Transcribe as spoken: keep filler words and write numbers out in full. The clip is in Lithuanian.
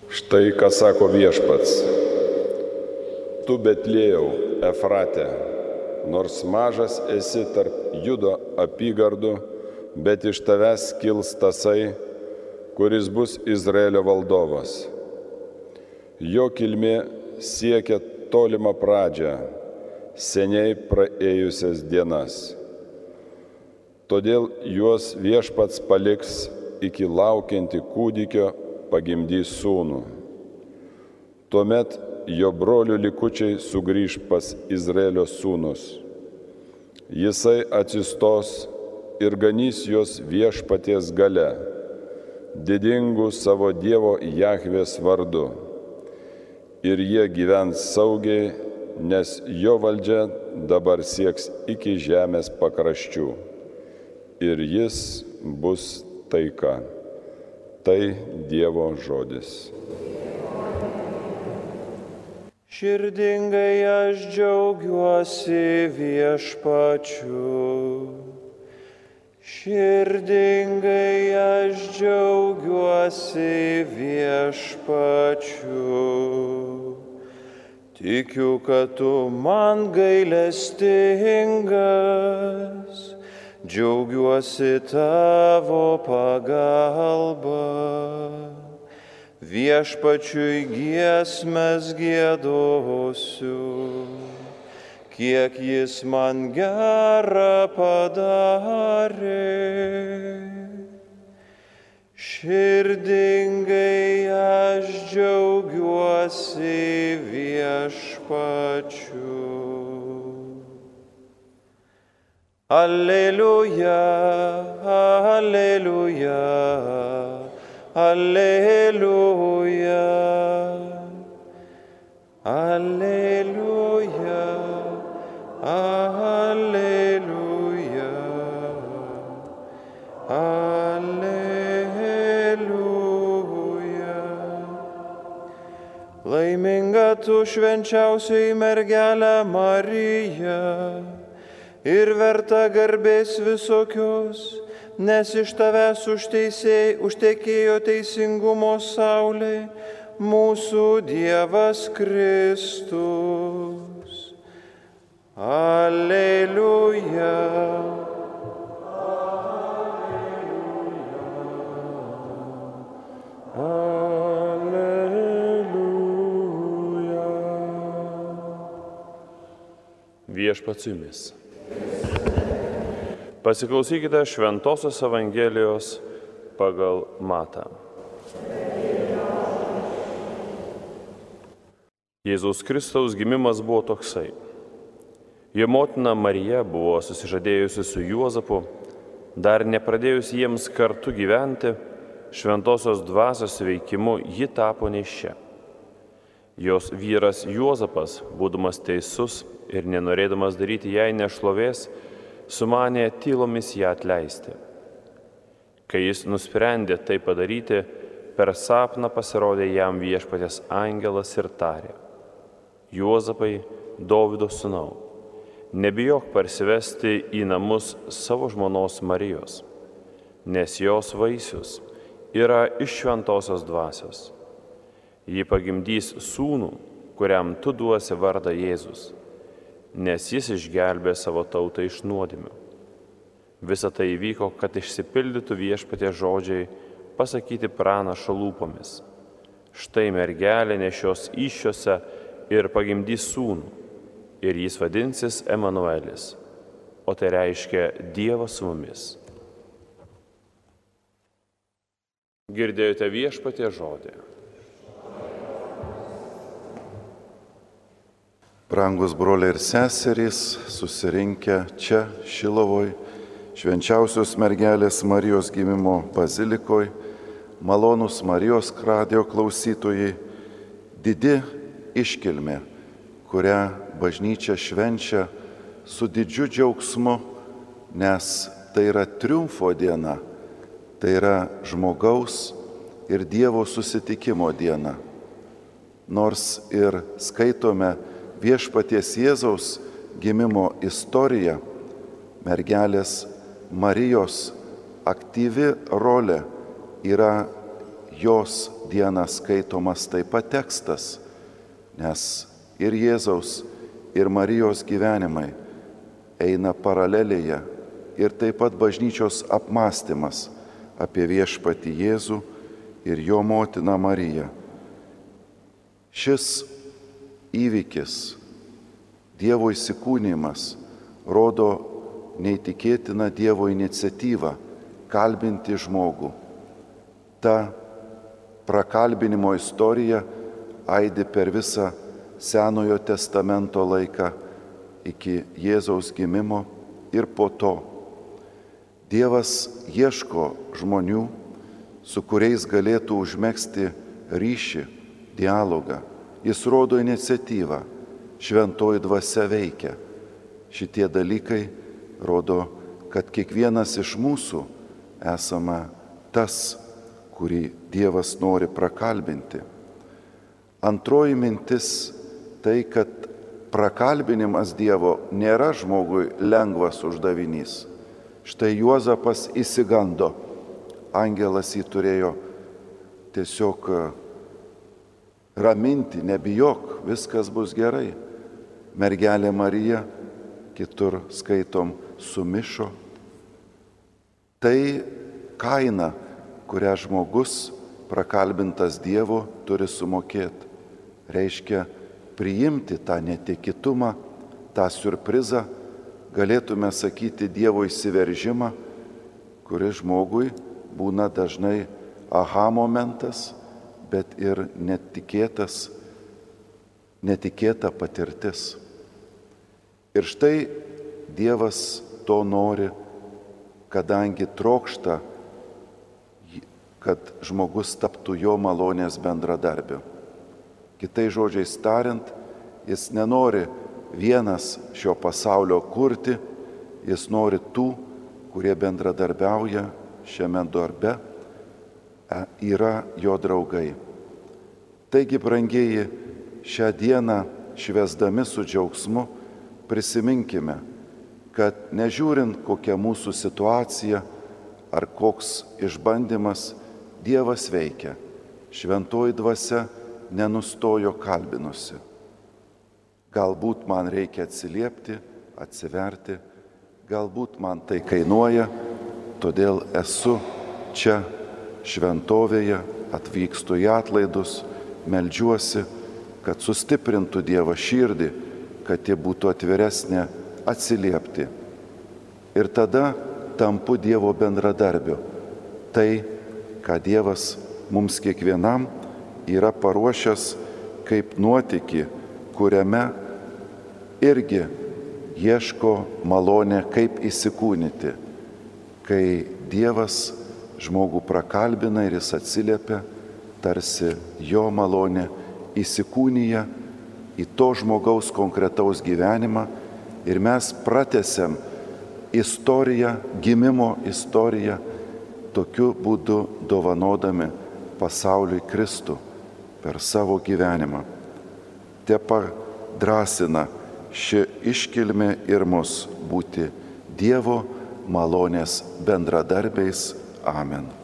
Štai ką sako Viešpats. Tu Betlėjau, Efrate, nors mažas esi tarp Judo apygardų, bet iš tavęs kils tasai, kuris bus Izraelio valdovas. Jo kilmė siekia tolimą pradžią, seniai praėjusias dienas. Todėl juos Viešpats paliks iki laukianti kūdikio pagimdys sūnų. Tuomet jo brolių likučiai sugrįž pas Izraelio sūnus. Jisai atsistos ir ganys juos Viešpaties gale, didingų savo Dievo Jahvės vardu. Ir jie gyvens saugiai, nes jo valdžia dabar sieks iki žemės pakraščių. Ir jis bus taika. Tai Dievo žodis. Širdingai aš džiaugiuosi Viešpačiu. Širdingai aš džiaugiuosi Viešpačiu. Tikiu, kad tu man gailestingas, džiaugiuosi tavo pagalba. Viešpačiui giesmes giedosiu, kiek jis man gerą padarė. Širdingai aš džiaugiuosi Viešpačiu. Alleluja, alleluja, alleluja, alleluja, alleluja, alleluja. Laiminga tu švenčiausioji mergelė Marija, ir verta garbės visokios, nes iš tavęs užtekėjo teisingumo saulė, mūsų Dievas Kristus. Alleluja. Alleluja. Viešpats su jumis. Pasiklausykite Šventosios Evangelijos pagal Matą. Jėzaus Kristaus gimimas buvo toksai. Jo motina Marija buvo susižadėjusi su Juozapu, dar nepradėjus jiems kartu gyventi, Šventosios dvasios veikimu ji tapo nėščia. Jos vyras Juozapas, būdamas teisus ir nenorėdamas daryti jai nešlovės, sumanė tylomis ją atleisti. Kai jis nusprendė tai padaryti, per sapną pasirodė jam Viešpaties angelas ir tarė: Juozapai, Dovydo sūnau, nebijok parsivesti į namus savo žmonos Marijos, nes jos vaisius yra iš šventosios dvasios. Ji pagimdys sūnų, kuriam tu duosi vardą Jėzus, nes jis išgelbė savo tautą iš nuodėmių. Visa tai įvyko, kad išsipildytų Viešpaties žodžiai pasakyti pranašo lūpomis. Štai mergelė nešios įsčiose ir pagimdys sūnų, ir jis vadinsis Emanuelis, o tai reiškia Dievas su mumis. Girdėjote Viešpaties žodį. Brangus broliai ir seserys, susirinkę čia Šiluvoj, švenčiausios mergelės Marijos gimimo bazilikoj, malonūs Marijos radijo klausytojai, didi iškilmė, kurią bažnyčia švenčia su didžiu džiaugsmu, nes tai yra triumfo diena, tai yra žmogaus ir Dievo susitikimo diena. Nors ir skaitome Viešpaties Jėzaus gimimo istoriją, mergelės Marijos aktyvi rolė yra jos dieną skaitomas taip pat tekstas, nes ir Jėzaus, ir Marijos gyvenimai eina paralelėje ir taip pat bažnyčios apmąstymas apie viešpatį Jėzų ir jo motiną Mariją. Šis įvykis, Dievo įsikūnijimas, rodo neįtikėtiną Dievo iniciatyvą kalbinti žmogų. Ta prakalbinimo istorija aidi per visą Senojo testamento laiką iki Jėzaus gimimo ir po to. Dievas ieško žmonių, su kuriais galėtų užmegzti ryšį, dialogą. Jis rodo iniciatyvą, šventoji dvasia veikia. Šitie dalykai rodo, kad kiekvienas iš mūsų esame tas, kurį Dievas nori prakalbinti. Antroji mintis tai, kad prakalbinimas Dievo nėra žmogui lengvas uždavinys. Štai Juozapas išsigando, angelas jį turėjo tiesiog raminti, nebijok, viskas bus gerai. Mergelė Marija, kitur skaitom, sumišo. Tai kaina, kurią žmogus prakalbintas Dievo turi sumokėti. Reiškia priimti tą netikėtumą, tą siurprizą, galėtume sakyti Dievo įsiveržimą, kuris žmogui būna dažnai aha momentas, bet ir netikėtas, netikėta patirtis. Ir štai Dievas to nori, kadangi trokšta, kad žmogus taptų jo malonės bendradarbiu. Kitais žodžiais tariant, jis nenori vienas šio pasaulio kurti, jis nori tų, kurie bendradarbiauja šiame darbe, yra jo draugai. Taigi, brangieji, šią dieną švęsdami su džiaugsmu prisiminkime, kad nežiūrint kokia mūsų situacija ar koks išbandymas, Dievas veikia. Šventoji dvasia nenustojo kalbinusi. Galbūt man reikia atsiliepti, atsiverti, galbūt man tai kainuoja, todėl esu čia šventovėje, atvykstu į atlaidus, meldžiuosi, kad sustiprintų Dievo širdį, kad ji būtų atviresnė atsiliepti. Ir tada tampu Dievo bendradarbiu. Tai, ką Dievas mums kiekvienam yra paruošęs kaip nuotykį, kuriame irgi ieško malonę, kaip įsikūnyti. Kai Dievas žmogų prakalbina ir jis atsiliepia, tarsi jo malonė įsikūnija į to žmogaus konkretaus gyvenimą ir mes pratęsiam istoriją, gimimo istoriją, tokiu būdu dovanodami pasauliui Kristų per savo gyvenimą. Te padrąsina ši iškilmė ir mus būti Dievo malonės bendradarbiais. Amen.